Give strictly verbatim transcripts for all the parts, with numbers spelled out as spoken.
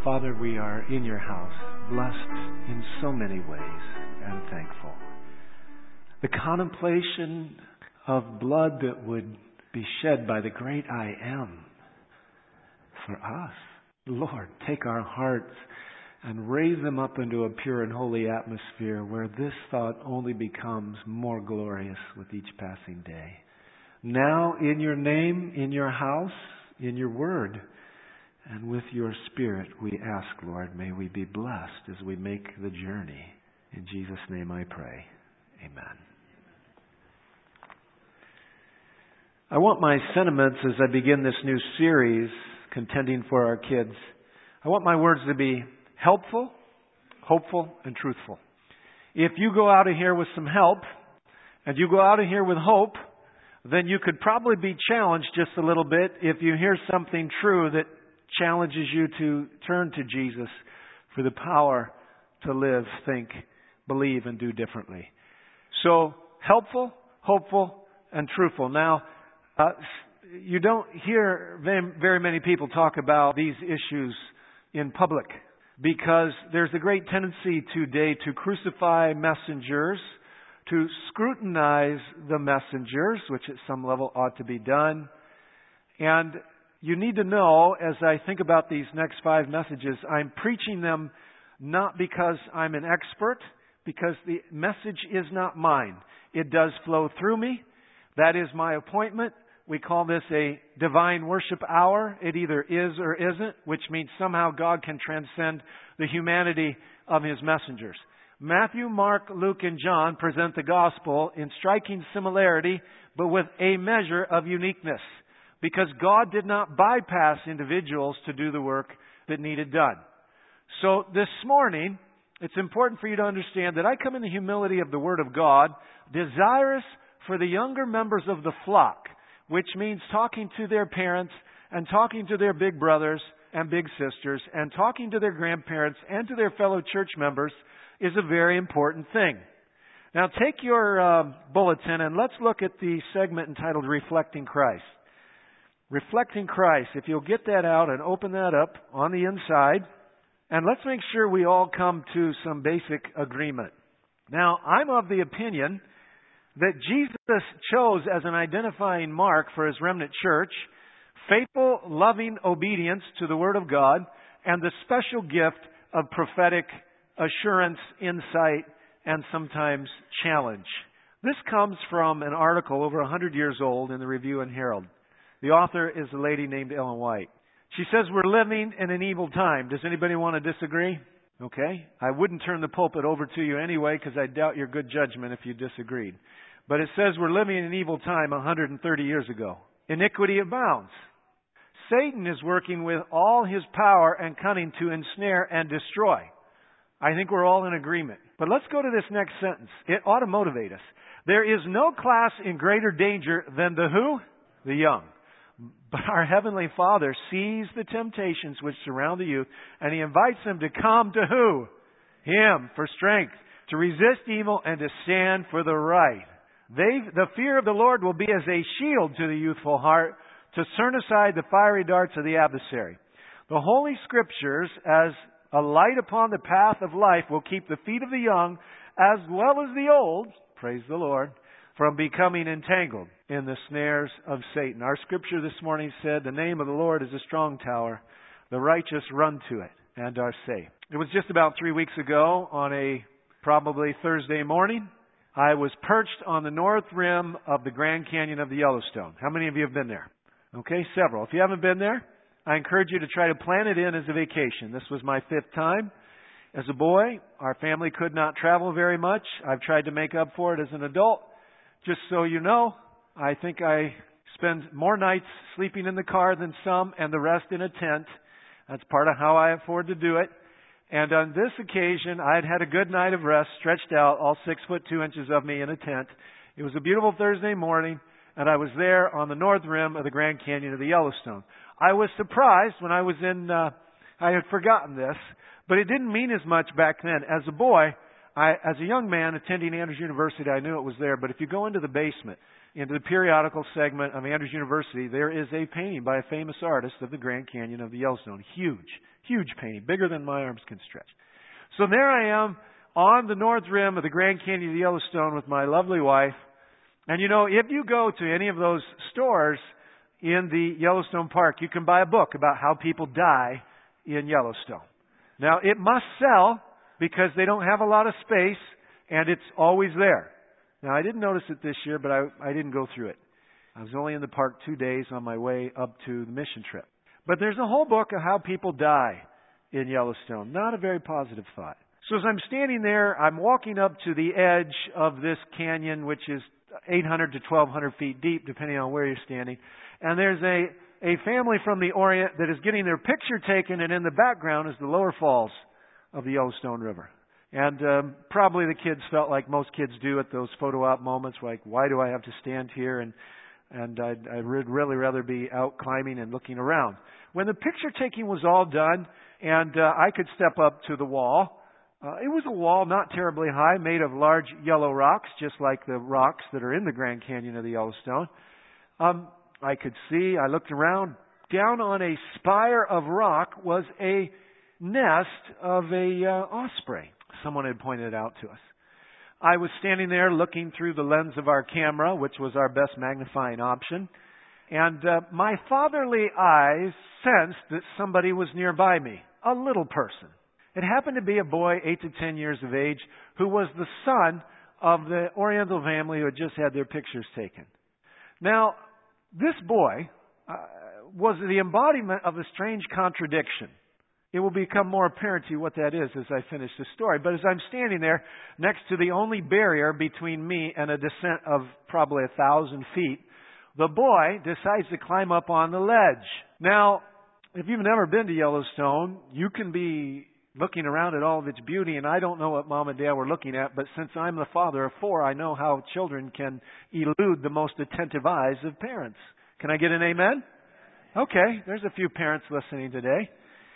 Father, we are in your house, blessed in so many ways and thankful. The contemplation of blood that would be shed by the great I Am for us. Lord, take our hearts and raise them up into a pure and holy atmosphere where this thought only becomes more glorious with each passing day. Now, in your name, in your house, in your word, and with your Spirit, we ask, Lord, may we be blessed as we make the journey. In Jesus' name I pray. Amen. I want my sentiments as I begin this new series, Contending for Our Kids, I want my words to be helpful, hopeful, and truthful. If you go out of here with some help, and you go out of here with hope, then you could probably be challenged just a little bit if you hear something true that challenges you to turn to Jesus for the power to live, think, believe, and do differently. So, helpful, hopeful, and truthful. Now, uh, you don't hear very many people talk about these issues in public because there's a great tendency today to crucify messengers, to scrutinize the messengers, which at some level ought to be done. And you need to know, as I think about these next five messages, I'm preaching them not because I'm an expert, because the message is not mine. It does flow through me. That is my appointment. We call this a divine worship hour. It either is or isn't, which means somehow God can transcend the humanity of His messengers. Matthew, Mark, Luke, and John present the gospel in striking similarity, but with a measure of uniqueness. Because God did not bypass individuals to do the work that needed done. So this morning, it's important for you to understand that I come in the humility of the Word of God, desirous for the younger members of the flock, which means talking to their parents and talking to their big brothers and big sisters and talking to their grandparents and to their fellow church members is a very important thing. Now take your uh, bulletin and let's look at the segment entitled Reflecting Christ. Reflecting Christ. If you'll get that out and open that up on the inside. And let's make sure we all come to some basic agreement. Now, I'm of the opinion that Jesus chose as an identifying mark for His remnant church faithful, loving obedience to the Word of God and the special gift of prophetic assurance, insight, and sometimes challenge. This comes from an article over one hundred years old in the Review and Herald. The author is a lady named Ellen White. She says we're living in an evil time. Does anybody want to disagree? Okay. I wouldn't turn the pulpit over to you anyway because I doubt your good judgment if you disagreed. But it says we're living in an evil time one hundred thirty years ago. Iniquity abounds. Satan is working with all his power and cunning to ensnare and destroy. I think we're all in agreement. But let's go to this next sentence. It ought to motivate us. There is no class in greater danger than the who? The young. But our Heavenly Father sees the temptations which surround the youth, and He invites them to come to who? Him, for strength, to resist evil and to stand for the right. They, the fear of the Lord will be as a shield to the youthful heart, to turn aside the fiery darts of the adversary. The Holy Scriptures, as a light upon the path of life, will keep the feet of the young, as well as the old, praise the Lord, from becoming entangled in the snares of Satan. Our scripture this morning said, the name of the Lord is a strong tower. The righteous run to it and are safe. It was just about three weeks ago on a probably Thursday morning. I was perched on the north rim of the Grand Canyon of the Yellowstone. How many of you have been there? Okay, several. If you haven't been there, I encourage you to try to plan it in as a vacation. This was my fifth time. As a boy, our family could not travel very much. I've tried to make up for it as an adult. Just so you know, I think I spend more nights sleeping in the car than some and the rest in a tent. That's part of how I afford to do it. And on this occasion, I had had a good night of rest, stretched out, all six foot two inches of me in a tent. It was a beautiful Thursday morning, and I was there on the north rim of the Grand Canyon of the Yellowstone. I was surprised when I was in, uh, I had forgotten this, but it didn't mean as much back then. As a boy, I, as a young man attending Andrews University, I knew it was there. But if you go into the basement, into the periodical segment of Andrews University, there is a painting by a famous artist of the Grand Canyon of the Yellowstone. Huge, huge painting, bigger than my arms can stretch. So there I am on the north rim of the Grand Canyon of the Yellowstone with my lovely wife. And you know, if you go to any of those stores in the Yellowstone Park, you can buy a book about how people die in Yellowstone. Now, it must sell because they don't have a lot of space and it's always there. Now, I didn't notice it this year, but I, I didn't go through it. I was only in the park two days on my way up to the mission trip. But there's a whole book of how people die in Yellowstone. Not a very positive thought. So as I'm standing there, I'm walking up to the edge of this canyon, which is eight hundred to twelve hundred feet deep, depending on where you're standing. And there's a, a family from the Orient that is getting their picture taken, and in the background is the lower falls of the Yellowstone River. And um, probably the kids felt like most kids do at those photo op moments, like, why do I have to stand here? And and I'd, I'd really rather be out climbing and looking around. When the picture taking was all done, and uh, I could step up to the wall, uh, it was a wall not terribly high, made of large yellow rocks, just like the rocks that are in the Grand Canyon of the Yellowstone. Um, I could see, I looked around, down on a spire of rock was a nest of a uh, osprey. Someone had pointed it out to us. I was standing there looking through the lens of our camera, which was our best magnifying option, and uh, my fatherly eyes sensed that somebody was nearby me, a little person. It happened to be a boy, eight to ten years of age, who was the son of the Oriental family who had just had their pictures taken. Now, this boy uh, was the embodiment of a strange contradiction. It will become more apparent to you what that is as I finish the story. But as I'm standing there next to the only barrier between me and a descent of probably a thousand feet, the boy decides to climb up on the ledge. Now, if you've never been to Yellowstone, you can be looking around at all of its beauty, and I don't know what Mom and Dad were looking at, but since I'm the father of four, I know how children can elude the most attentive eyes of parents. Can I get an amen? Okay, there's a few parents listening today.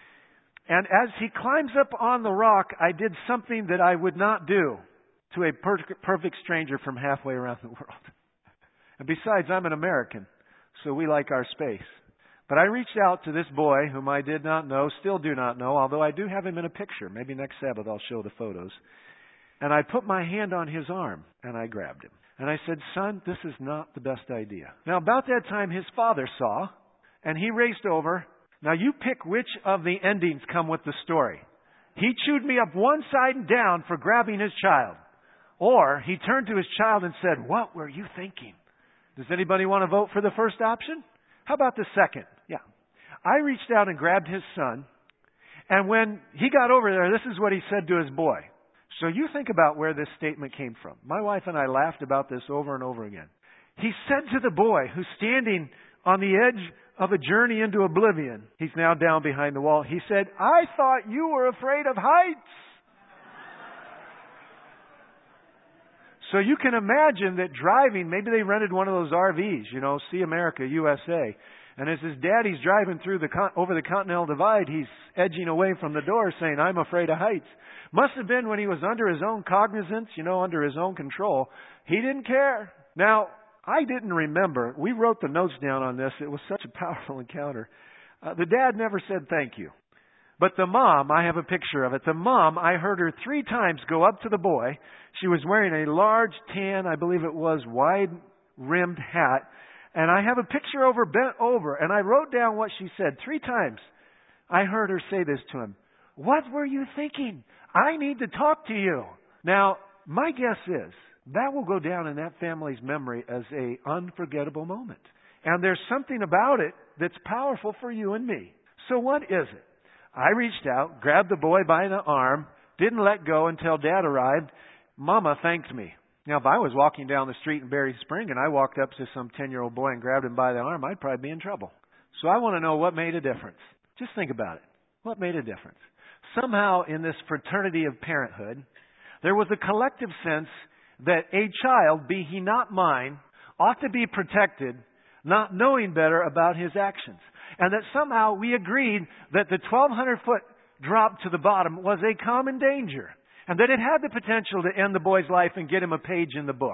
And as he climbs up on the rock, I did something that I would not do to a per- perfect stranger from halfway around the world. And besides, I'm an American, so we like our space. But I reached out to this boy, whom I did not know, still do not know, although I do have him in a picture. Maybe next Sabbath I'll show the photos. And I put my hand on his arm, and I grabbed him. And I said, son, this is not the best idea. Now, about that time, his father saw, and he raced over. Now, you pick which of the endings come with the story. He chewed me up one side and down for grabbing his child. Or he turned to his child and said, what were you thinking? Does anybody want to vote for the first option? How about the second? Yeah. I reached out and grabbed his son. And when he got over there, this is what he said to his boy. So you think about where this statement came from. My wife and I laughed about this over and over again. He said to the boy who's standing on the edge of a journey into oblivion. He's now down behind the wall. He said, I thought you were afraid of heights. So you can imagine that driving, maybe they rented one of those R Vs, you know, See America, U S A. And as his daddy's driving through the con- over the Continental Divide, he's edging away from the door saying, I'm afraid of heights. Must have been when he was under his own cognizance, you know, under his own control. He didn't care. Now, I didn't remember. We wrote the notes down on this. It was such a powerful encounter. Uh, the dad never said thank you. But the mom, I have a picture of it. The mom, I heard her three times go up to the boy. She was wearing a large tan, I believe it was, wide-rimmed hat. And I have a picture of her bent over. And I wrote down what she said three times. I heard her say this to him. What were you thinking? I need to talk to you. Now, my guess is that will go down in that family's memory as a unforgettable moment. And there's something about it that's powerful for you and me. So what is it? I reached out, grabbed the boy by the arm, didn't let go until Dad arrived. Mama thanked me. Now, if I was walking down the street in Berry Spring and I walked up to some ten-year-old boy and grabbed him by the arm, I'd probably be in trouble. So I want to know what made a difference. Just think about it. What made a difference? Somehow in this fraternity of parenthood, there was a collective sense that a child, be he not mine, ought to be protected, not knowing better about his actions. And that somehow we agreed that the twelve hundred foot drop to the bottom was a common danger. And that it had the potential to end the boy's life and get him a page in the book.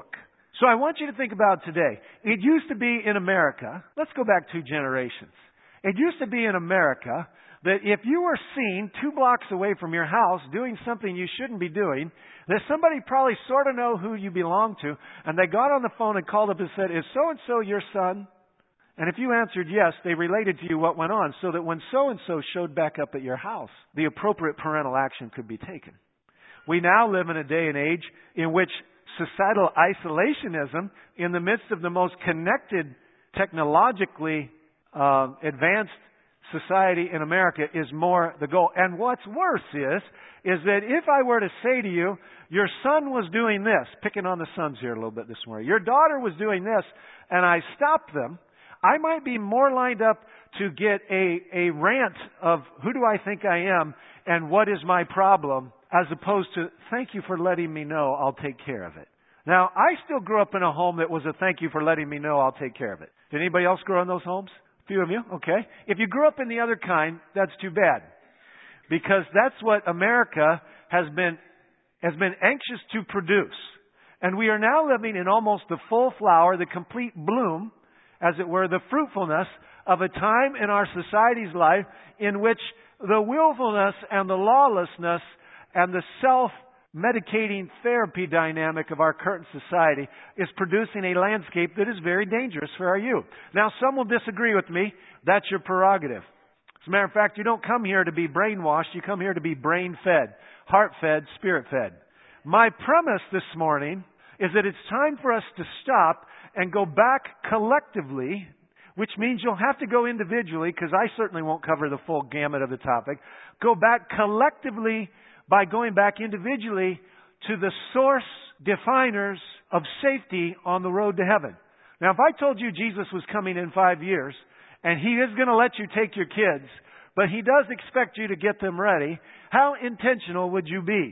So I want you to think about today. It used to be in America, let's go back two generations. It used to be in America that if you were seen two blocks away from your house doing something you shouldn't be doing, that somebody probably sort of know who you belong to, and they got on the phone and called up and said, is so-and-so your son? And if you answered yes, they related to you what went on, so that when so-and-so showed back up at your house, the appropriate parental action could be taken. We now live in a day and age in which societal isolationism, in the midst of the most connected, technologically uh, advanced society in America, is more the goal. And what's worse is, is that if I were to say to you, your son was doing this, picking on the sons here a little bit this morning, your daughter was doing this, and I stopped them, I might be more lined up to get a, a rant of who do I think I am and what is my problem, as opposed to thank you for letting me know, I'll take care of it. Now, I still grew up in a home that was a thank you for letting me know, I'll take care of it. Did anybody else grow in those homes? A few of you? Okay. If you grew up in the other kind, that's too bad. Because that's what America has been, has been anxious to produce. And we are now living in almost the full flower, the complete bloom, as it were, the fruitfulness of a time in our society's life in which the willfulness and the lawlessness and the self-medicating therapy dynamic of our current society is producing a landscape that is very dangerous for our youth. Now, some will disagree with me. That's your prerogative. As a matter of fact, you don't come here to be brainwashed. You come here to be brain-fed, heart-fed, spirit-fed. My premise this morning is that it's time for us to stop and go back collectively, which means you'll have to go individually, because I certainly won't cover the full gamut of the topic. Go back collectively by going back individually to the source definers of safety on the road to heaven. Now, if I told you Jesus was coming in five years, and He is going to let you take your kids, but He does expect you to get them ready, how intentional would you be?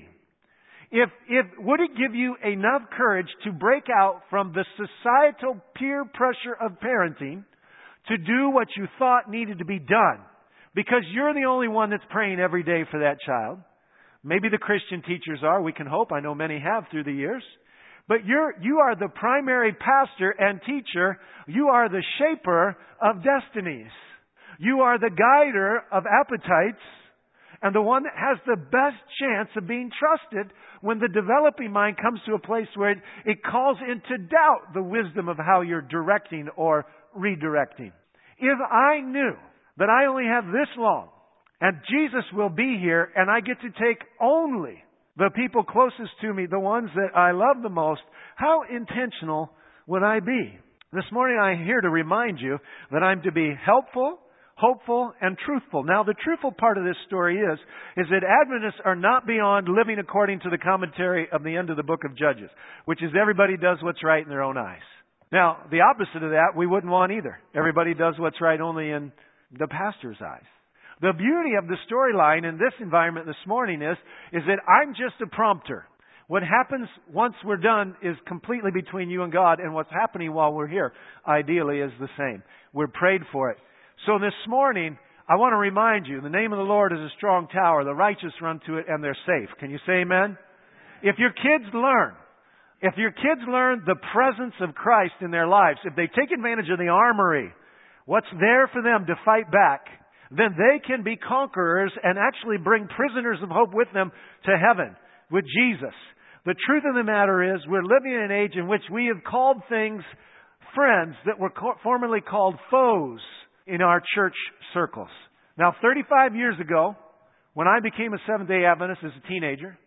If, if, would it give you enough courage to break out from the societal peer pressure of parenting to do what you thought needed to be done? Because you're the only one that's praying every day for that child. Maybe the Christian teachers are. We can hope. I know many have through the years. But you're, you are the primary pastor and teacher. You are the shaper of destinies. You are the guider of appetites, and the one that has the best chance of being trusted when the developing mind comes to a place where it, it calls into doubt the wisdom of how you're directing or redirecting. If I knew that I only have this long, and Jesus will be here, and I get to take only the people closest to me, the ones that I love the most, how intentional would I be? This morning I'm here to remind you that I'm to be helpful, hopeful, and truthful. Now, the truthful part of this story is, is that Adventists are not beyond living according to the commentary of the end of the book of Judges, which is everybody does what's right in their own eyes. Now, the opposite of that we wouldn't want either. Everybody does what's right only in the pastor's eyes. The beauty of the storyline in this environment this morning is, is that I'm just a prompter. What happens once we're done is completely between you and God, and what's happening while we're here, ideally, is the same. We're prayed for it. So this morning, I want to remind you, the name of the Lord is a strong tower. The righteous run to it and they're safe. Can you say amen? If your kids learn, if your kids learn the presence of Christ in their lives, if they take advantage of the armory, what's there for them to fight back, then they can be conquerors and actually bring prisoners of hope with them to heaven with Jesus. The truth of the matter is we're living in an age in which we have called things friends that were co- formerly called foes in our church circles. Now, thirty-five years ago, when I became a Seventh-day Adventist as a teenager,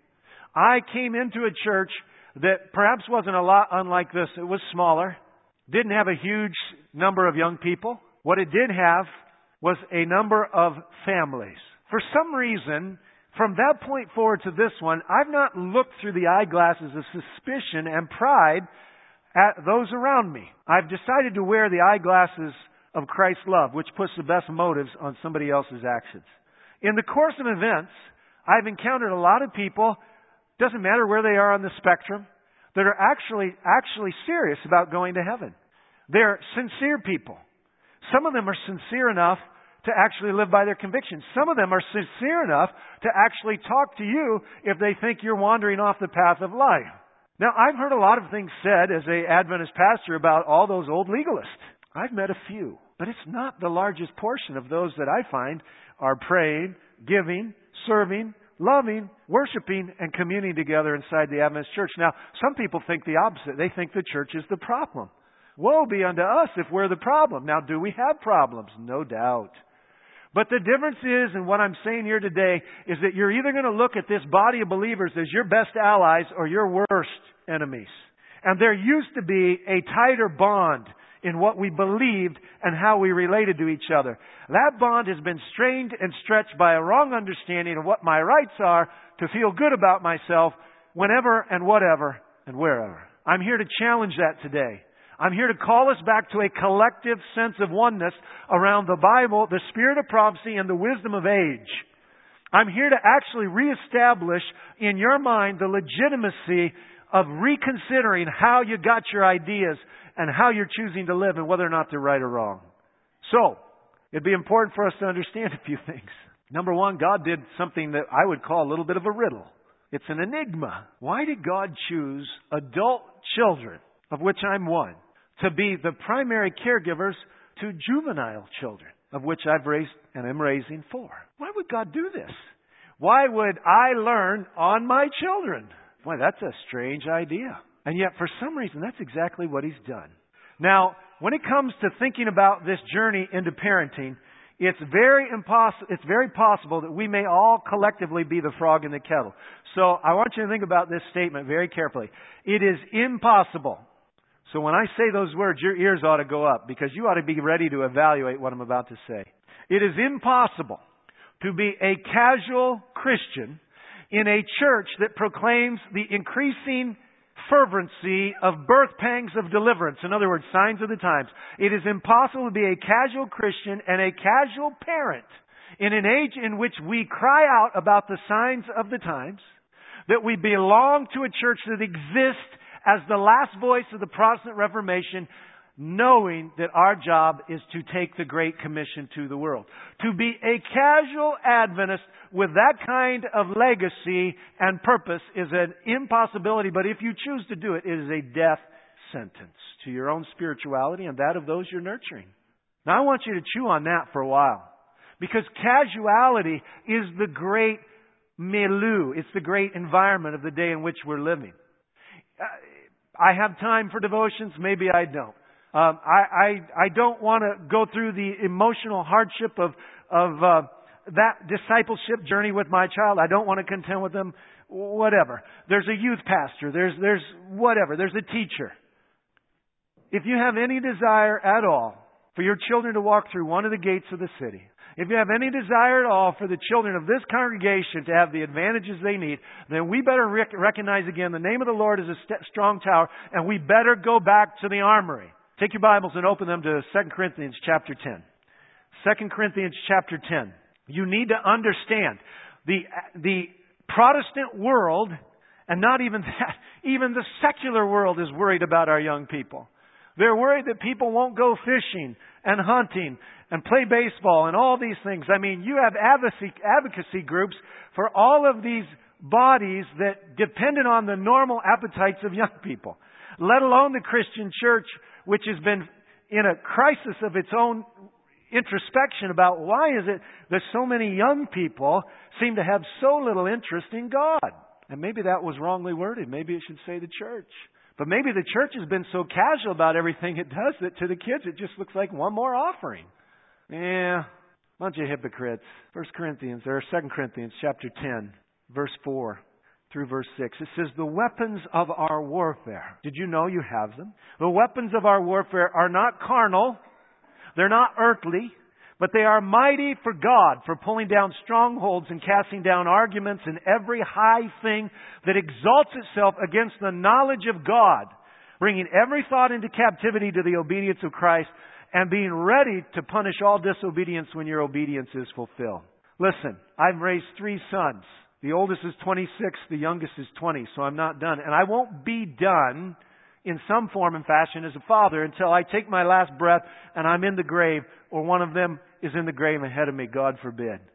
I came into a church that perhaps wasn't a lot unlike this. It was smaller, didn't have a huge number of young people. What it did have was a number of families. For some reason, from that point forward to this one, I've not looked through the eyeglasses of suspicion and pride at those around me. I've decided to wear the eyeglasses of Christ's love, which puts the best motives on somebody else's actions. In the course of events, I've encountered a lot of people, doesn't matter where they are on the spectrum, that are actually, actually serious about going to heaven. They're sincere people. Some of them are sincere enough to actually live by their convictions. Some of them are sincere enough to actually talk to you if they think you're wandering off the path of life. Now, I've heard a lot of things said as an Adventist pastor about all those old legalists. I've met a few, but it's not the largest portion of those that I find are praying, giving, serving, loving, worshiping, and communing together inside the Adventist church. Now, some people think the opposite. They think the church is the problem. Woe be unto us if we're the problem. Now, do we have problems? No doubt. But the difference is, and what I'm saying here today, is that you're either going to look at this body of believers as your best allies or your worst enemies. And there used to be a tighter bond in what we believed and how we related to each other. That bond has been strained and stretched by a wrong understanding of what my rights are to feel good about myself whenever and whatever and wherever. I'm here to challenge that today. I'm here to call us back to a collective sense of oneness around the Bible, the spirit of prophecy, and the wisdom of age. I'm here to actually reestablish in your mind the legitimacy of reconsidering how you got your ideas and how you're choosing to live and whether or not they're right or wrong. So, it'd be important for us to understand a few things. Number one, God did something that I would call a little bit of a riddle. It's an enigma. Why did God choose adult children, of which I'm one, to be the primary caregivers to juvenile children, of which I've raised and am raising four? Why would God do this? Why would I learn on my children? Boy, that's a strange idea. And yet, for some reason, that's exactly what He's done. Now, when it comes to thinking about this journey into parenting, it's very impossible. It's very possible that we may all collectively be the frog in the kettle. So, I want you to think about this statement very carefully. It is impossible. So when I say those words, your ears ought to go up because you ought to be ready to evaluate what I'm about to say. It is impossible to be a casual Christian in a church that proclaims the increasing fervency of birth pangs of deliverance. In other words, signs of the times. It is impossible to be a casual Christian and a casual parent in an age in which we cry out about the signs of the times, that we belong to a church that exists as the last voice of the Protestant Reformation, knowing that our job is to take the Great Commission to the world. To be a casual Adventist with that kind of legacy and purpose is an impossibility, but if you choose to do it, it is a death sentence to your own spirituality and that of those you're nurturing. Now I want you to chew on that for a while, because casuality is the great milieu. It's the great environment of the day in which we're living. I have time for devotions. Maybe I don't. Um, I, I I don't want to go through the emotional hardship of of uh, that discipleship journey with my child. I don't want to contend with them. Whatever. There's a youth pastor. There's there's whatever. There's a teacher. If you have any desire at all for your children to walk through one of the gates of the city, if you have any desire at all for the children of this congregation to have the advantages they need, then we better rec- recognize again the name of the Lord is a st- strong tower, and we better go back to the armory. Take your Bibles and open them to Second Corinthians chapter ten. Second Corinthians chapter ten. You need to understand the the Protestant world, and not even that, even the secular world is worried about our young people. They're worried that people won't go fishing and hunting and play baseball and all these things. I mean, you have advocacy, advocacy groups for all of these bodies that depended on the normal appetites of young people, let alone the Christian church, which has been in a crisis of its own introspection about why is it that so many young people seem to have so little interest in God. And maybe that was wrongly worded. Maybe it should say the church. But maybe the church has been so casual about everything it does that to the kids it just looks like one more offering. Yeah, bunch of hypocrites. First Corinthians, or Second Corinthians chapter ten, verse four through verse six. It says, the weapons of our warfare. Did you know you have them? The weapons of our warfare are not carnal. They're not earthly. But they are mighty for God, for pulling down strongholds and casting down arguments and every high thing that exalts itself against the knowledge of God, bringing every thought into captivity to the obedience of Christ, and being ready to punish all disobedience when your obedience is fulfilled. Listen, I've raised three sons. The oldest is twenty-six, the youngest is twenty, so I'm not done. And I won't be done in some form and fashion as a father until I take my last breath and I'm in the grave, or one of them is in the grave ahead of me, God forbid.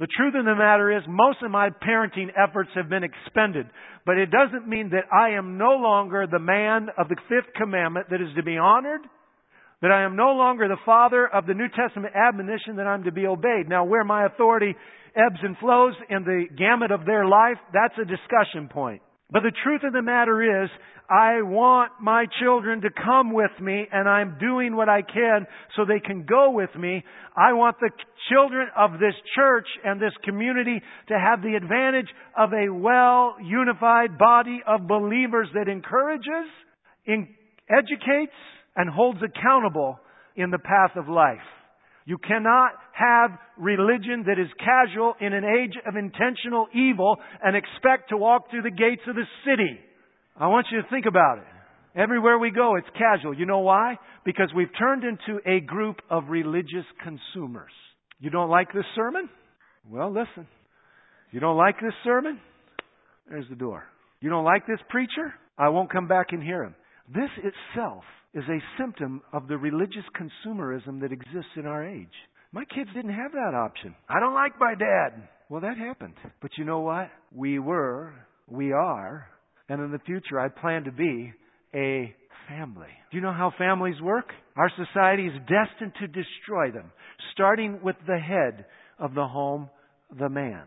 The truth of the matter is, most of my parenting efforts have been expended. But it doesn't mean that I am no longer the man of the fifth commandment that is to be honored, that I am no longer the father of the New Testament admonition that I'm to be obeyed. Now, where my authority ebbs and flows in the gamut of their life, that's a discussion point. But the truth of the matter is, I want my children to come with me, and I'm doing what I can so they can go with me. I want the children of this church and this community to have the advantage of a well-unified body of believers that encourages, in, educates, and holds accountable in the path of life. You cannot have religion that is casual in an age of intentional evil and expect to walk through the gates of the city. I want you to think about it. Everywhere we go, it's casual. You know why? Because we've turned into a group of religious consumers. You don't like this sermon? Well, listen. You don't like this sermon? There's the door. You don't like this preacher? I won't come back and hear him. This itself is a symptom of the religious consumerism that exists in our age. My kids didn't have that option. I don't like my dad. Well, that happened. But you know what? We were, we are, and in the future I plan to be a family. Do you know how families work? Our society is destined to destroy them, starting with the head of the home, the man.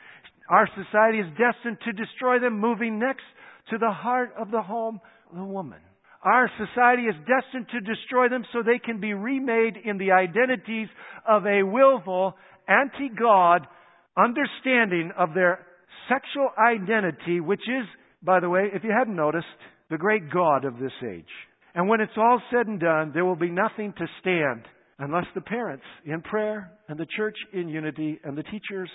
Our society is destined to destroy them, moving next to the heart of the home, the woman. Our society is destined to destroy them so they can be remade in the identities of a willful, anti-God understanding of their sexual identity, which is, by the way, if you hadn't noticed, the great God of this age. And when it's all said and done, there will be nothing to stand unless the parents in prayer and the church in unity and the teachers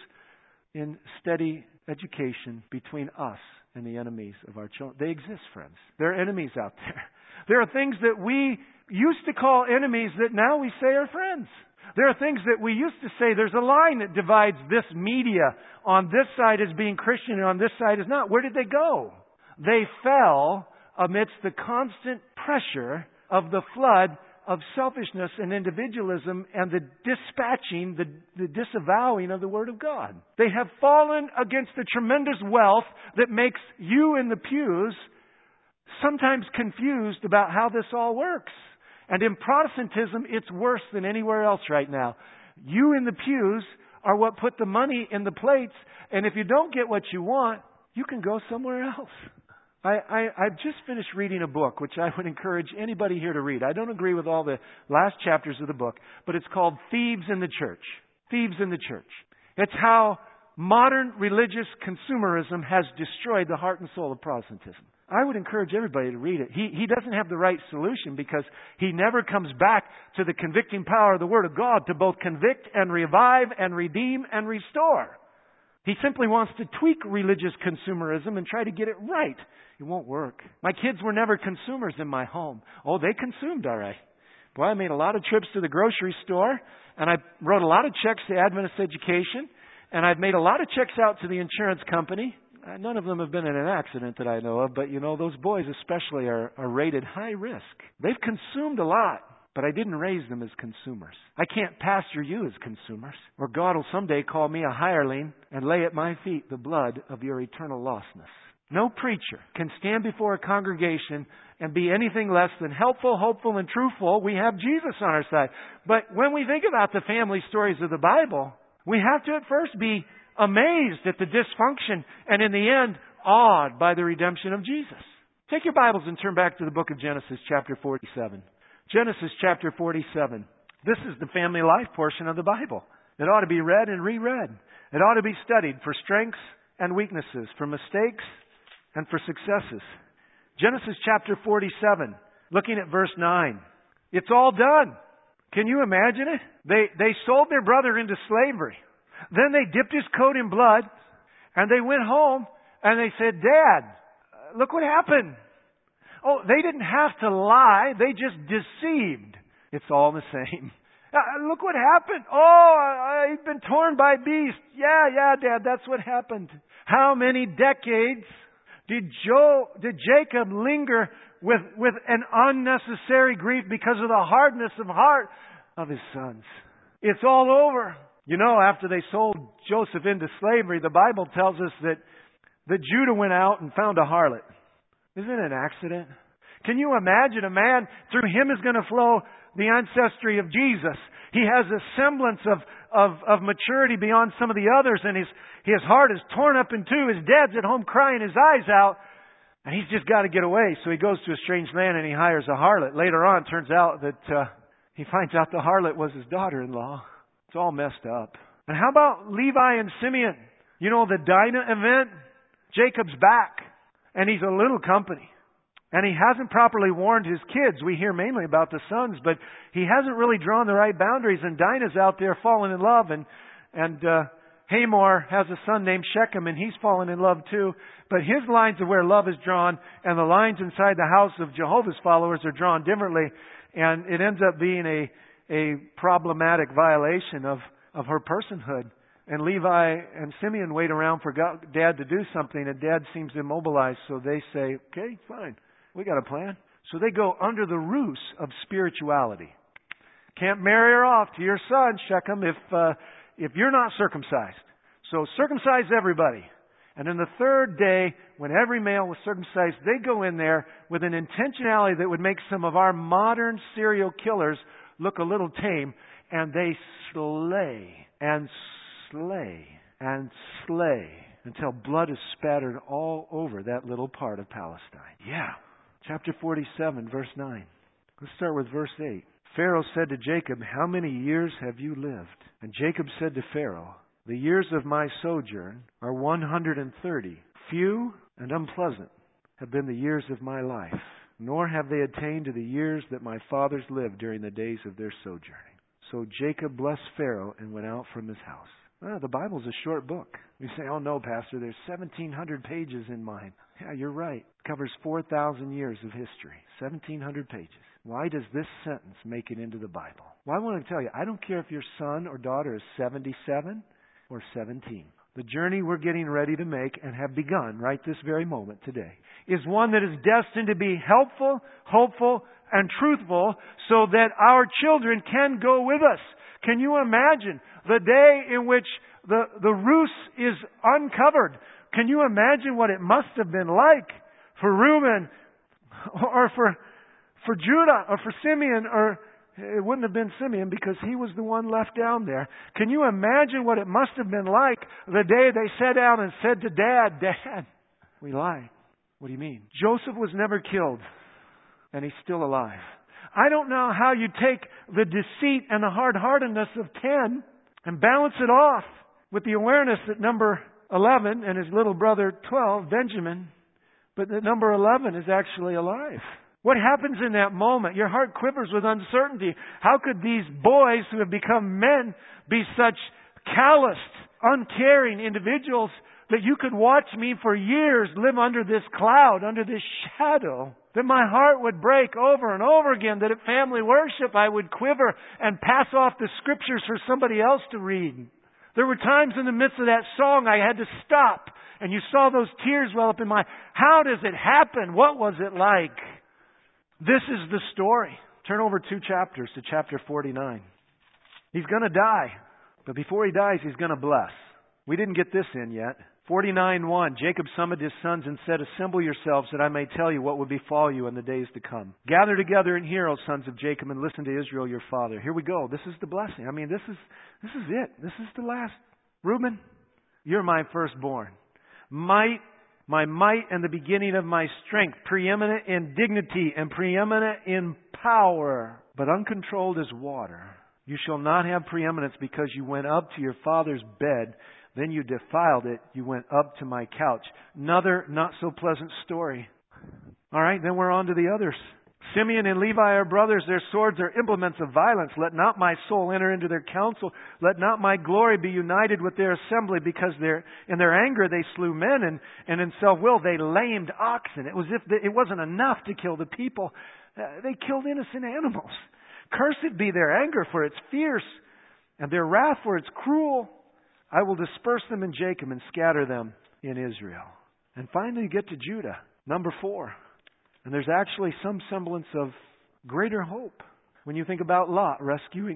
in steady education between us and the enemies of our children. They exist, friends. There are enemies out there. There are things that we used to call enemies that now we say are friends. There are things that we used to say, there's a line that divides this media on this side as being Christian and on this side as not. Where did they go? They fell amidst the constant pressure of the flood of selfishness and individualism and the dispatching, the, the disavowing of the Word of God. They have fallen against the tremendous wealth that makes you in the pews sometimes confused about how this all works. And in Protestantism, it's worse than anywhere else right now. You in the pews are what put the money in the plates, and if you don't get what you want, you can go somewhere else. I, I, I've just finished reading a book, which I would encourage anybody here to read. I don't agree with all the last chapters of the book, but it's called Thieves in the Church. Thieves in the Church. It's how modern religious consumerism has destroyed the heart and soul of Protestantism. I would encourage everybody to read it. He, he doesn't have the right solution because he never comes back to the convicting power of the Word of God to both convict and revive and redeem and restore. He simply wants to tweak religious consumerism and try to get it right. It won't work. My kids were never consumers in my home. Oh, they consumed all right. Boy, I made a lot of trips to the grocery store, and I wrote a lot of checks to Adventist Education, and I've made a lot of checks out to the insurance company. Uh, none of them have been in an accident that I know of, but you know, those boys especially are, are rated high risk. They've consumed a lot, but I didn't raise them as consumers. I can't pastor you as consumers, or God will someday call me a hireling and lay at my feet the blood of your eternal lostness. No preacher can stand before a congregation and be anything less than helpful, hopeful, and truthful. We have Jesus on our side. But when we think about the family stories of the Bible, we have to at first be amazed at the dysfunction and in the end, awed by the redemption of Jesus. Take your Bibles and turn back to the book of Genesis chapter forty-seven. Genesis chapter forty-seven. This is the family life portion of the Bible. It ought to be read and reread. It ought to be studied for strengths and weaknesses, for mistakes and for successes. Genesis chapter forty-seven, looking at verse nine. It's all done. Can you imagine it? They, they sold their brother into slavery. Then they dipped his coat in blood, and they went home, and they said, Dad, look what happened. Oh, they didn't have to lie. They just deceived. It's all the same. Uh, look what happened. Oh, I've been torn by beasts. Yeah, yeah, Dad, that's what happened. How many decades did Joe, did Jacob linger with, with an unnecessary grief because of the hardness of heart of his sons? It's all over. You know, after they sold Joseph into slavery, the Bible tells us that, that Judah went out and found a harlot. Isn't it an accident? Can you imagine a man, through him is going to flow the ancestry of Jesus. He has a semblance of, of, of maturity beyond some of the others, and his, his heart is torn up in two. His dad's at home crying his eyes out, and he's just got to get away. So he goes to a strange land and he hires a harlot. Later on, it turns out that uh, he finds out the harlot was his daughter-in-law. It's all messed up. And how about Levi and Simeon? You know, the Dinah event? Jacob's back, and he's a little company. And he hasn't properly warned his kids. We hear mainly about the sons, but he hasn't really drawn the right boundaries. And Dinah's out there falling in love. And and uh, Hamor has a son named Shechem, and he's fallen in love too. But his lines of where love is drawn, and the lines inside the house of Jehovah's followers are drawn differently. And it ends up being a a problematic violation of, of her personhood. And Levi and Simeon wait around for God, Dad to do something, and Dad seems immobilized. So they say, okay, fine. We got a plan. So they go under the ruse of spirituality. Can't marry her off to your son, Shechem, if uh, if you're not circumcised. So circumcise everybody. And then the third day, when every male was circumcised, they go in there with an intentionality that would make some of our modern serial killers look a little tame. And they slay and slay and slay until blood is spattered all over that little part of Palestine. Yeah. Chapter forty-seven, verse nine. Let's start with verse eight. Pharaoh said to Jacob, "How many years have you lived?" And Jacob said to Pharaoh, "The years of my sojourn are one hundred and thirty. Few and unpleasant have been the years of my life, nor have they attained to the years that my fathers lived during the days of their sojourning." So Jacob blessed Pharaoh and went out from his house. Well, the Bible's a short book. You say, "Oh no, Pastor, there's seventeen hundred pages in mine." Yeah, you're right. It covers four thousand years of history. seventeen hundred pages. Why does this sentence make it into the Bible? Well, I want to tell you, I don't care if your son or daughter is seventy-seven or seventeen. The journey we're getting ready to make and have begun right this very moment today is one that is destined to be helpful, hopeful, and truthful so that our children can go with us. Can you imagine the day in which the, the ruse is uncovered? Can you imagine what it must have been like for Reuben or for, for Judah or for Simeon? Or it wouldn't have been Simeon because he was the one left down there. Can you imagine what it must have been like the day they sat down and said to Dad, "Dad, we lied." What do you mean? Joseph was never killed, and he's still alive. I don't know how you take the deceit and the hard-heartedness of ten and balance it off with the awareness that number eleven and his little brother twelve, Benjamin, but that number eleven is actually alive. What happens in that moment? Your heart quivers with uncertainty. How could these boys who have become men be such calloused, uncaring individuals that you could watch me for years live under this cloud, under this shadow? That my heart would break over and over again. That at family worship I would quiver and pass off the scriptures for somebody else to read. There were times in the midst of that song I had to stop. And you saw those tears well up in my... How does it happen? What was it like? This is the story. Turn over two chapters to chapter forty-nine. He's going to die. But before he dies, he's going to bless. We didn't get this in yet. forty-nine one. Jacob summoned his sons and said, "Assemble yourselves that I may tell you what will befall you in the days to come. Gather together and hear, O sons of Jacob, and listen to Israel your father." Here we go. This is the blessing. I mean, this is this is it. This is the last. Reuben, you're my firstborn. Might, my might and the beginning of my strength, preeminent in dignity and preeminent in power, but uncontrolled as water. You shall not have preeminence because you went up to your father's bed. Then you defiled it. You went up to my couch. Another not so pleasant story. All right, then we're on to the others. Simeon and Levi are brothers. Their swords are implements of violence. Let not my soul enter into their counsel. Let not my glory be united with their assembly, because they're, in their anger they slew men, and, and in self-will they lamed oxen. It was as if it wasn't enough to kill the people. Uh, they killed innocent animals. Cursed be their anger, for it's fierce, and their wrath, for it's cruel. I will disperse them in Jacob and scatter them in Israel. And finally you get to Judah, number four. And there's actually some semblance of greater hope when you think about Lot rescuing,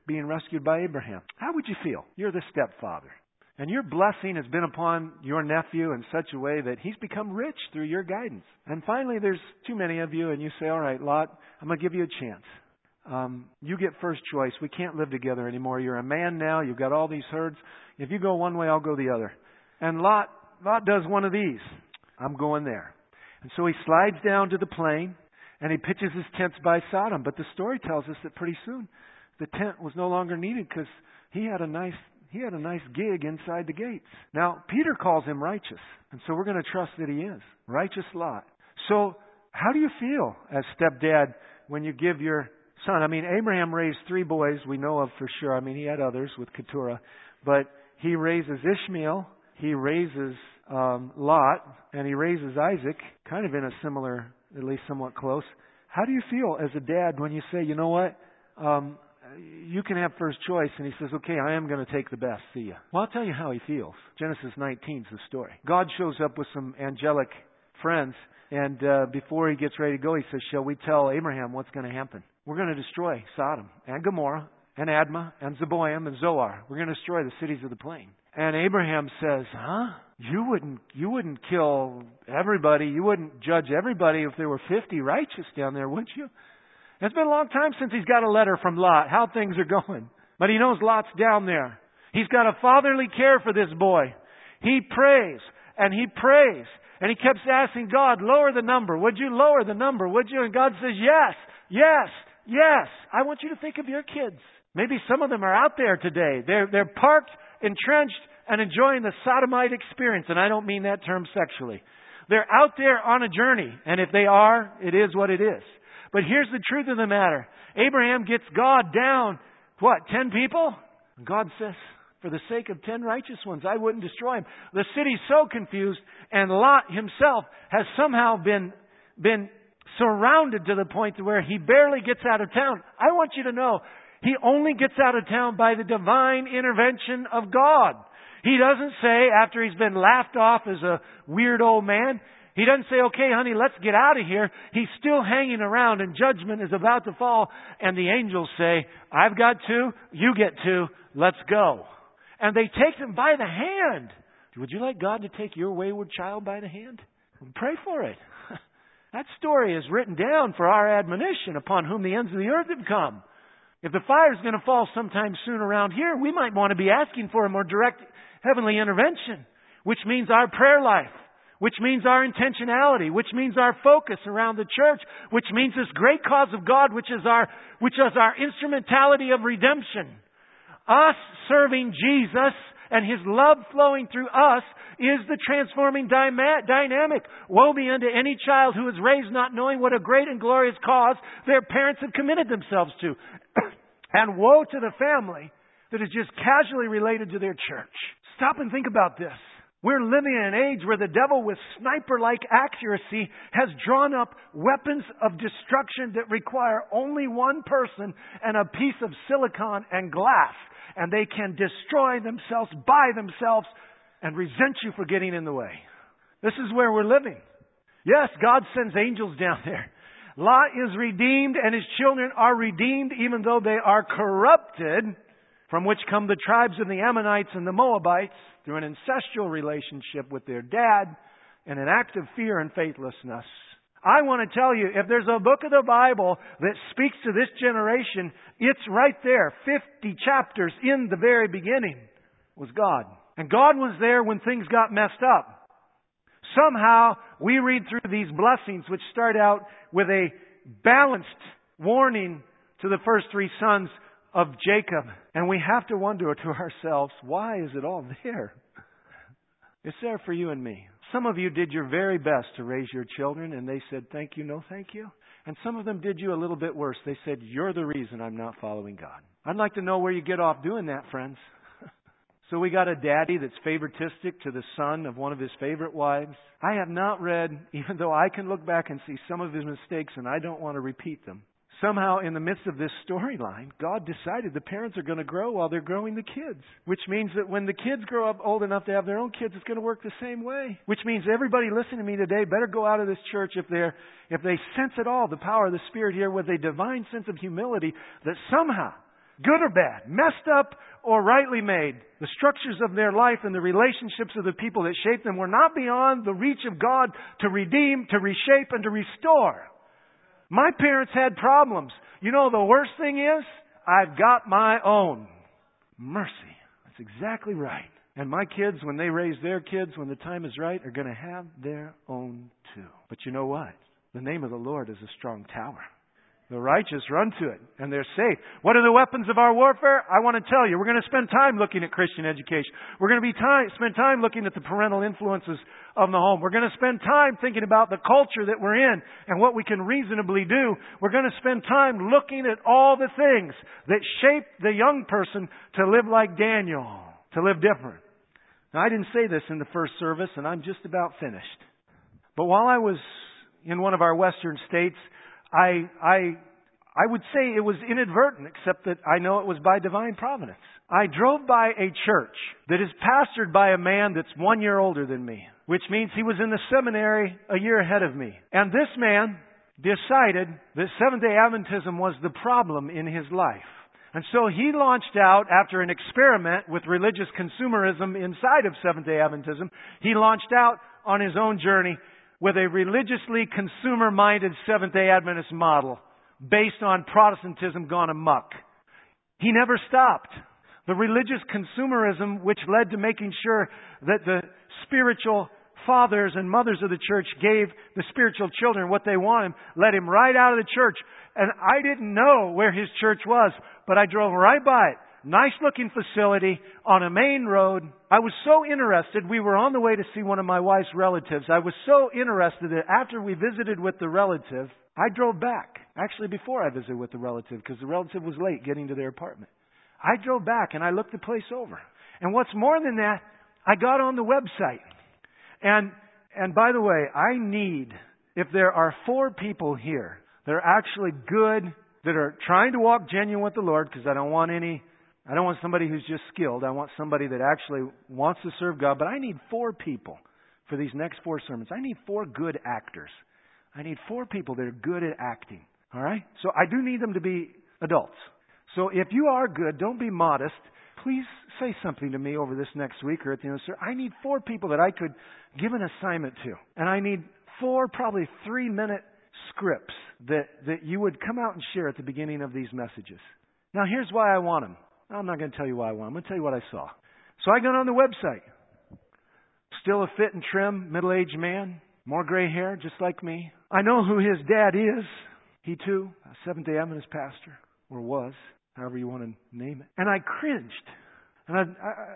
being rescued by Abraham. How would you feel? You're the stepfather. And your blessing has been upon your nephew in such a way that he's become rich through your guidance. And finally, there's too many of you, and you say, all right, Lot, I'm going to give you a chance. Um, you get first choice. We can't live together anymore. You're a man now. You've got all these herds. If you go one way, I'll go the other. And Lot, Lot does one of these. I'm going there. And so he slides down to the plain, and he pitches his tents by Sodom. But the story tells us that pretty soon the tent was no longer needed because he had a nice He had a nice gig inside the gates. Now, Peter calls him righteous. And so we're going to trust that he is. Righteous Lot. So, how do you feel as stepdad when you give your son? I mean, Abraham raised three boys we know of for sure. I mean, he had others with Keturah. But he raises Ishmael. He raises um, Lot. And he raises Isaac. Kind of in a similar, at least somewhat close. How do you feel as a dad when you say, you know what? Um, You can have first choice. And he says, okay, I am going to take the best. See ya. Well, I'll tell you how he feels. Genesis nineteen is the story. God shows up with some angelic friends. And uh, before he gets ready to go, he says, shall we tell Abraham what's going to happen? We're going to destroy Sodom and Gomorrah and Admah and Zeboim and Zoar. We're going to destroy the cities of the plain. And Abraham says, huh? You wouldn't, you wouldn't kill everybody. You wouldn't judge everybody if there were fifty righteous down there, would you? It's been a long time since he's got a letter from Lot, how things are going. But he knows Lot's down there. He's got a fatherly care for this boy. He prays, and he prays. And he keeps asking God, lower the number. Would you lower the number? Would you? And God says, yes, yes, yes. I want you to think of your kids. Maybe some of them are out there today. They're, they're parked, entrenched, and enjoying the sodomite experience. And I don't mean that term sexually. They're out there on a journey. And if they are, it is what it is. But here's the truth of the matter. Abraham gets God down, what, ten people? And God says, for the sake of ten righteous ones, I wouldn't destroy him. The city's so confused, and Lot himself has somehow been, been surrounded to the point to where he barely gets out of town. I want you to know, he only gets out of town by the divine intervention of God. He doesn't say, after he's been laughed off as a weird old man, he doesn't say, okay, honey, let's get out of here. He's still hanging around and judgment is about to fall. And the angels say, I've got two, you get two, let's go. And they take them by the hand. Would you like God to take your wayward child by the hand? Pray for it. That story is written down for our admonition, upon whom the ends of the earth have come. If the fire is going to fall sometime soon around here, we might want to be asking for a more direct heavenly intervention, which means our prayer life, which means our intentionality, which means our focus around the church, which means this great cause of God, which is our, which is our instrumentality of redemption. Us serving Jesus and His love flowing through us is the transforming dyma- dynamic. Woe be unto any child who is raised not knowing what a great and glorious cause their parents have committed themselves to. And woe to the family that is just casually related to their church. Stop and think about this. We're living in an age where the devil with sniper-like accuracy has drawn up weapons of destruction that require only one person and a piece of silicon and glass. And they can destroy themselves by themselves and resent you for getting in the way. This is where we're living. Yes, God sends angels down there. Lot is redeemed and his children are redeemed even though they are corrupted, from which come the tribes of the Ammonites and the Moabites through an ancestral relationship with their dad and an act of fear and faithlessness. I want to tell you, if there's a book of the Bible that speaks to this generation, it's right there. fifty chapters in the very beginning was God. And God was there when things got messed up. Somehow we read through these blessings which start out with a balanced warning to the first three sons of Jacob. And we have to wonder to ourselves, why is it all there? It's there for you and me. Some of you did your very best to raise your children and they said, thank you, no thank you. And some of them did you a little bit worse. They said, you're the reason I'm not following God. I'd like to know where you get off doing that, friends. So we got a daddy that's favoritistic to the son of one of his favorite wives. I have not read, even though I can look back and see some of his mistakes and I don't want to repeat them. Somehow in the midst of this storyline, God decided the parents are going to grow while they're growing the kids. Which means that when the kids grow up old enough to have their own kids, it's going to work the same way. Which means everybody listening to me today better go out of this church if they're, if they sense at all the power of the Spirit here with a divine sense of humility that somehow good or bad, messed up or rightly made. The structures of their life and the relationships of the people that shape them were not beyond the reach of God to redeem, to reshape, and to restore. My parents had problems. You know, the worst thing is, I've got my own. Mercy. That's exactly right. And my kids, when they raise their kids, when the time is right, are going to have their own too. But you know what? The name of the Lord is a strong tower. The righteous run to it, and they're safe. What are the weapons of our warfare? I want to tell you. We're going to spend time looking at Christian education. We're going to be time, spend time looking at the parental influences of the home. We're going to spend time thinking about the culture that we're in and what we can reasonably do. We're going to spend time looking at all the things that shape the young person to live like Daniel, to live different. Now, I didn't say this in the first service, and I'm just about finished. But while I was in one of our western states, I, I, I would say it was inadvertent, except that I know it was by divine providence. I drove by a church that is pastored by a man that's one year older than me, which means he was in the seminary a year ahead of me. And this man decided that Seventh-day Adventism was the problem in his life. And so he launched out, after an experiment with religious consumerism inside of Seventh-day Adventism, he launched out on his own journey with a religiously consumer-minded Seventh-day Adventist model based on Protestantism gone amok. He never stopped. The religious consumerism, which led to making sure that the spiritual fathers and mothers of the church gave the spiritual children what they wanted, led him right out of the church. And I didn't know where his church was, but I drove right by it. Nice looking facility on a main road. I was so interested. We were on the way to see one of my wife's relatives. I was so interested that after we visited with the relative, I drove back. Actually, before I visited with the relative, because the relative was late getting to their apartment. I drove back and I looked the place over. And what's more than that, I got on the website. And, and by the way, I need, if there are four people here that are actually good, that are trying to walk genuine with the Lord, because I don't want any I don't want somebody who's just skilled. I want somebody that actually wants to serve God. But I need four people for these next four sermons. I need four good actors. I need four people that are good at acting. All right? So I do need them to be adults. So if you are good, don't be modest. Please say something to me over this next week or at the end of the service. I need four people that I could give an assignment to. And I need four probably three-minute scripts that, that you would come out and share at the beginning of these messages. Now, here's why I want them. I'm not going to tell you why I want. I'm going to tell you what I saw. So I got on the website. Still a fit and trim, middle-aged man. More gray hair, just like me. I know who his dad is. He too, a Seventh-day Adventist pastor, or was, however you want to name it. And I cringed. And I,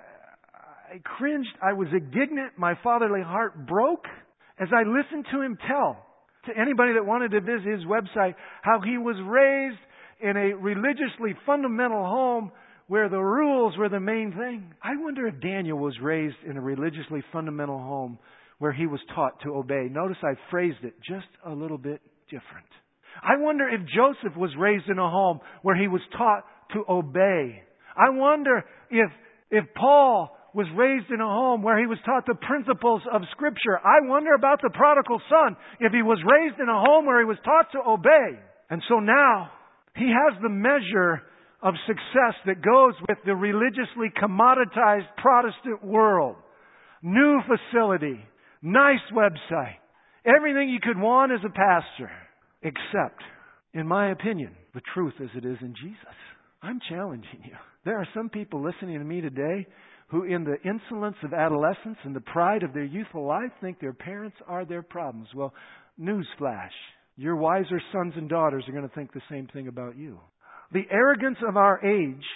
I, I cringed. I was indignant. My fatherly heart broke as I listened to him tell to anybody that wanted to visit his website how he was raised in a religiously fundamental home where the rules were the main thing. I wonder if Daniel was raised in a religiously fundamental home where he was taught to obey. Notice I phrased it just a little bit different. I wonder if Joseph was raised in a home where he was taught to obey. I wonder if, if Paul was raised in a home where he was taught the principles of Scripture. I wonder about the prodigal son, if he was raised in a home where he was taught to obey. And so now, he has the measure of success that goes with the religiously commoditized Protestant world. New facility, nice website, everything you could want as a pastor, except, in my opinion, the truth as it is in Jesus. I'm challenging you. There are some people listening to me today who, in the insolence of adolescence and the pride of their youthful life, think their parents are their problems. Well, newsflash. Your wiser sons and daughters are going to think the same thing about you. The arrogance of our age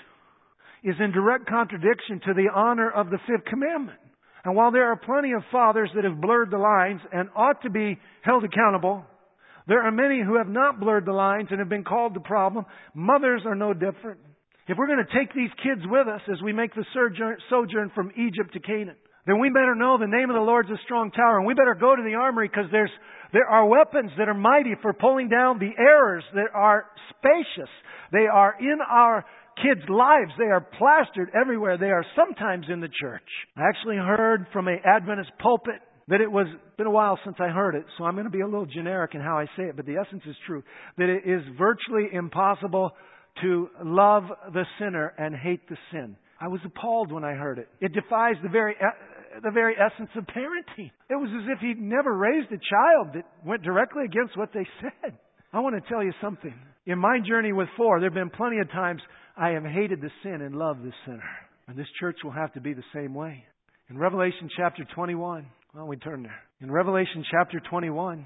is in direct contradiction to the honor of the fifth commandment. And while there are plenty of fathers that have blurred the lines and ought to be held accountable, there are many who have not blurred the lines and have been called the problem. Mothers are no different. If we're going to take these kids with us as we make the sojourn from Egypt to Canaan, then we better know the name of the Lord's a strong tower. And we better go to the armory because there's, there are weapons that are mighty for pulling down the errors that are spacious. They are in our kids' lives. They are plastered everywhere. They are sometimes in the church. I actually heard from an Adventist pulpit that it was been a while since I heard it, so I'm going to be a little generic in how I say it, but the essence is true, that it is virtually impossible to love the sinner and hate the sin. I was appalled when I heard it. It defies the very the very essence of parenting. It was as if he'd never raised a child that went directly against what they said. I want to tell you something. In my journey with four, there have been plenty of times I have hated the sin and loved the sinner. And this church will have to be the same way. In Revelation chapter twenty-one, well, we turn there. In Revelation chapter twenty-one,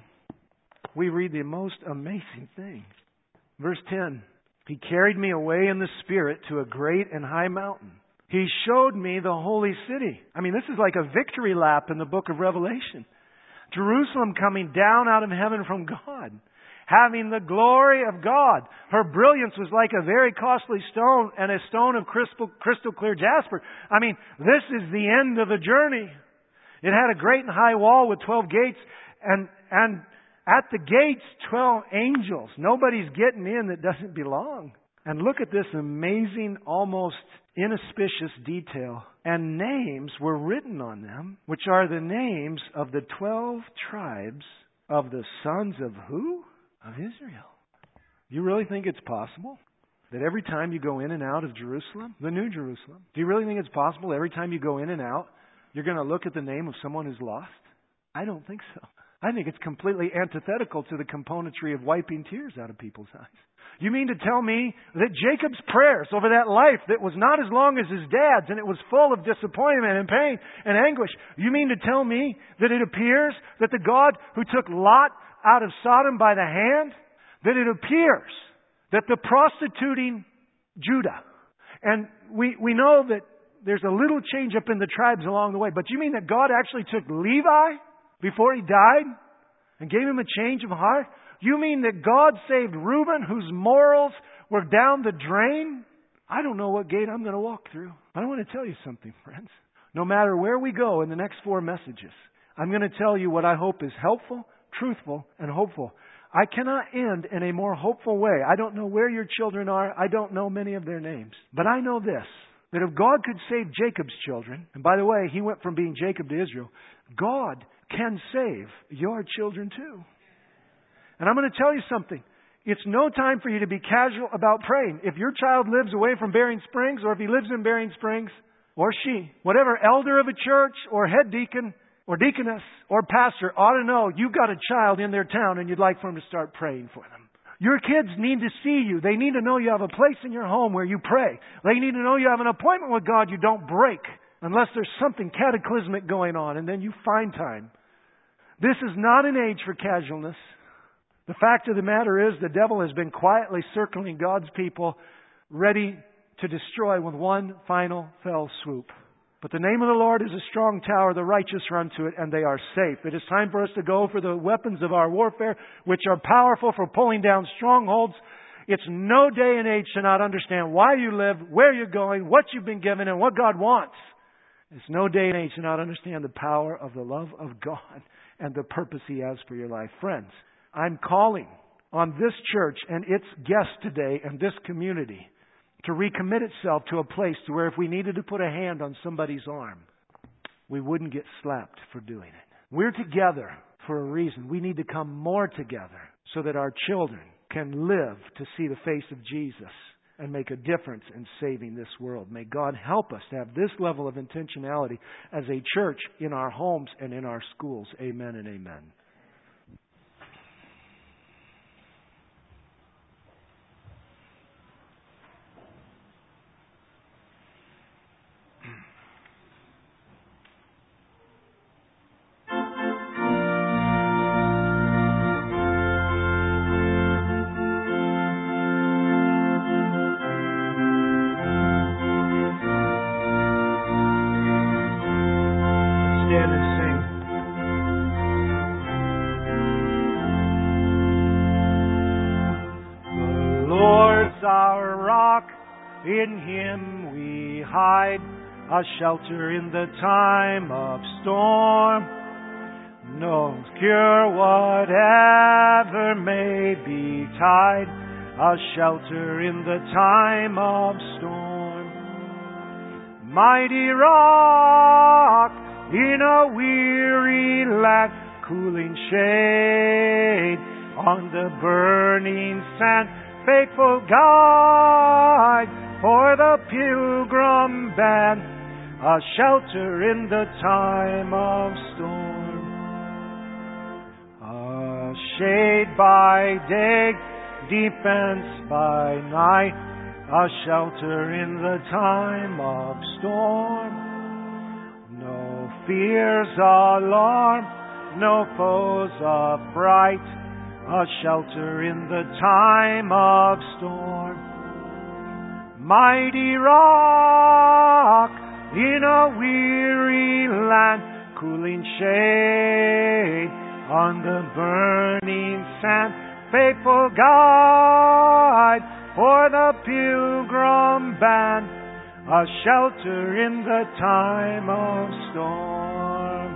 we read the most amazing thing. Verse ten, He carried me away in the Spirit to a great and high mountain. He showed me the holy city. I mean, this is like a victory lap in the book of Revelation. Jerusalem coming down out of heaven from God, having the glory of God. Her brilliance was like a very costly stone and a stone of crystal, crystal clear jasper. I mean, this is the end of the journey. It had a great and high wall with twelve gates, and, and at the gates, twelve angels. Nobody's getting in that doesn't belong. And look at this amazing, almost inauspicious detail. And names were written on them, which are the names of the twelve tribes of the sons of who? Of Israel. You really think it's possible that every time you go in and out of Jerusalem, the New Jerusalem, do you really think it's possible every time you go in and out, you're going to look at the name of someone who's lost? I don't think so. I think it's completely antithetical to the componentry of wiping tears out of people's eyes. You mean to tell me that Jacob's prayers over that life that was not as long as his dad's and it was full of disappointment and pain and anguish, you mean to tell me that it appears that the God who took Lot out of Sodom by the hand, that it appears that the prostituting Judah, and we, we know that there's a little change up in the tribes along the way, but you mean that God actually took Levi before he died and gave him a change of heart? You mean that God saved Reuben, whose morals were down the drain? I don't know what gate I'm going to walk through. But I want to tell you something, friends. No matter where we go in the next four messages, I'm going to tell you what I hope is helpful, truthful, and hopeful. I cannot end in a more hopeful way. I don't know where your children are. I don't know many of their names. But I know this, that if God could save Jacob's children, and by the way, he went from being Jacob to Israel, God can save your children too. And I'm going to tell you something. It's no time for you to be casual about praying. If your child lives away from Bering Springs, or if he lives in Bering Springs, or she, whatever elder of a church, or head deacon, or deaconess, or pastor ought to know you've got a child in their town and you'd like for them to start praying for them. Your kids need to see you. They need to know you have a place in your home where you pray. They need to know you have an appointment with God you don't break unless there's something cataclysmic going on, and then you find time. This is not an age for casualness. The fact of the matter is the devil has been quietly circling God's people, ready to destroy with one final fell swoop. But the name of the Lord is a strong tower. The righteous run to it, and they are safe. It is time for us to go for the weapons of our warfare, which are powerful for pulling down strongholds. It's no day and age to not understand why you live, where you're going, what you've been given, and what God wants. It's no day and age to not understand the power of the love of God and the purpose He has for your life. Friends, I'm calling on this church and its guests today and this community to recommit itself to a place to where if we needed to put a hand on somebody's arm, we wouldn't get slapped for doing it. We're together for a reason. We need to come more together so that our children can live to see the face of Jesus and make a difference in saving this world. May God help us to have this level of intentionality as a church in our homes and in our schools. Amen and amen. In Him we hide, a shelter in the time of storm. No cure whatever may betide, a shelter in the time of storm. Mighty rock in a weary land, cooling shade on the burning sand, faithful guide for the pilgrim band, a shelter in the time of storm, a shade by day, defense by night, a shelter in the time of storm. No fears alarm, no foes affright, a shelter in the time of storm. Mighty rock in a weary land, cooling shade on the burning sand, faithful guide for the pilgrim band, a shelter in the time of storm.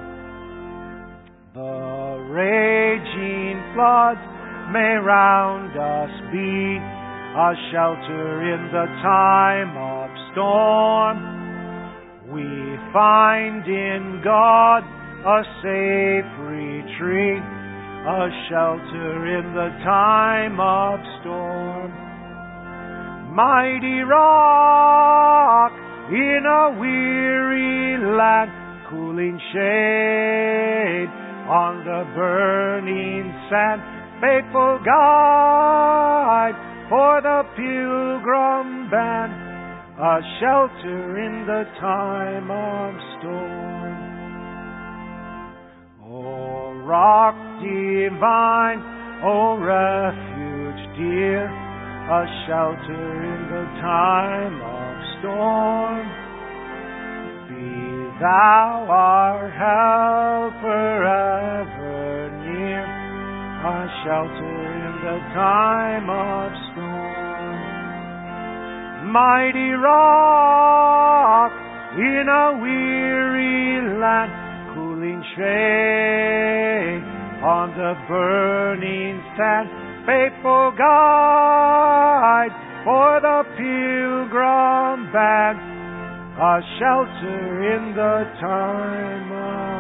The raging floods may round us be, a shelter in the time of storm. We find in God a safe retreat, a shelter in the time of storm. Mighty rock in a weary land, cooling shade on the burning sand, faithful guide for the pilgrim band, a shelter in the time of storm. O rock divine, O refuge dear, a shelter in the time of storm. Be thou our help forever near, a shelter in the time of storm. Mighty rock in a weary land, cooling shade on the burning sand, faithful guide for the pilgrim band, a shelter in the time of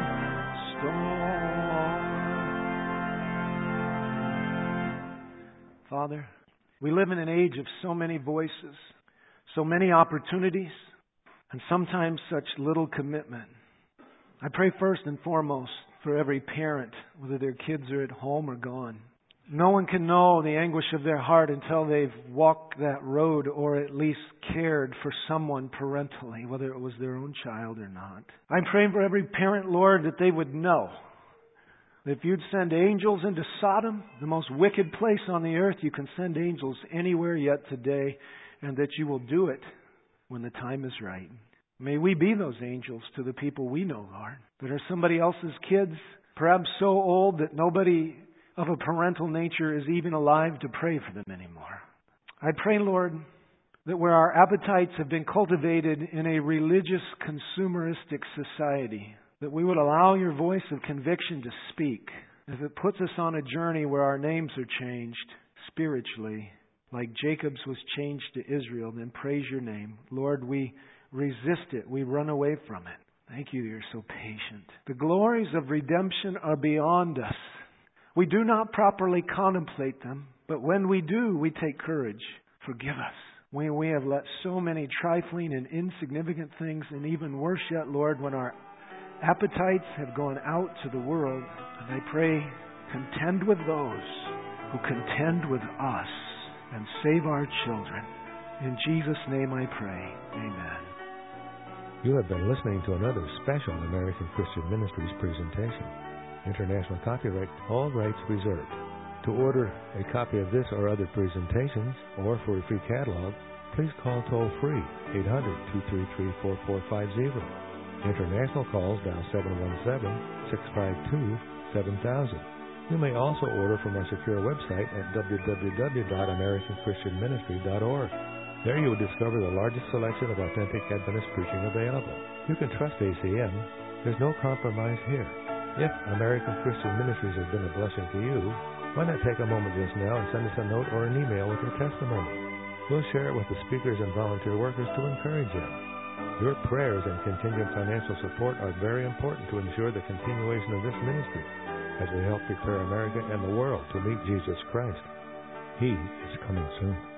storm. Father, we live in an age of so many voices, so many opportunities, and sometimes such little commitment. I pray first and foremost for every parent, whether their kids are at home or gone. No one can know the anguish of their heart until they've walked that road or at least cared for someone parentally, whether it was their own child or not. I'm praying for every parent, Lord, that they would know that if you'd send angels into Sodom, the most wicked place on the earth, you can send angels anywhere yet today, and that you will do it when the time is right. May we be those angels to the people we know, Lord, that are somebody else's kids, perhaps so old that nobody of a parental nature is even alive to pray for them anymore. I pray, Lord, that where our appetites have been cultivated in a religious, consumeristic society, that we would allow your voice of conviction to speak. If it puts us on a journey where our names are changed spiritually, like Jacob's was changed to Israel, then praise your name. Lord, we resist it. We run away from it. Thank you that you're so patient. The glories of redemption are beyond us. We do not properly contemplate them, but when we do, we take courage. Forgive us. We, we have let so many trifling and insignificant things, and even worse yet, Lord, when our appetites have gone out to the world. And I pray, contend with those who contend with us and save our children. In Jesus' name I pray. Amen. You have been listening to another special American Christian Ministries presentation. International copyright, all rights reserved. To order a copy of this or other presentations, or for a free catalog, please call toll-free eight hundred, two three three, four four five zero. International calls dial seven one seven, six five two, seven thousand. You may also order from our secure website at w w w dot american christian ministry dot org. There you will discover the largest selection of authentic Adventist preaching available. You can trust A C M. There's no compromise here. If American Christian Ministries has been a blessing to you, why not take a moment just now and send us a note or an email with your testimony? We'll share it with the speakers and volunteer workers to encourage you. Your prayers and continued financial support are very important to ensure the continuation of this ministry as we help prepare America and the world to meet Jesus Christ. He is coming soon.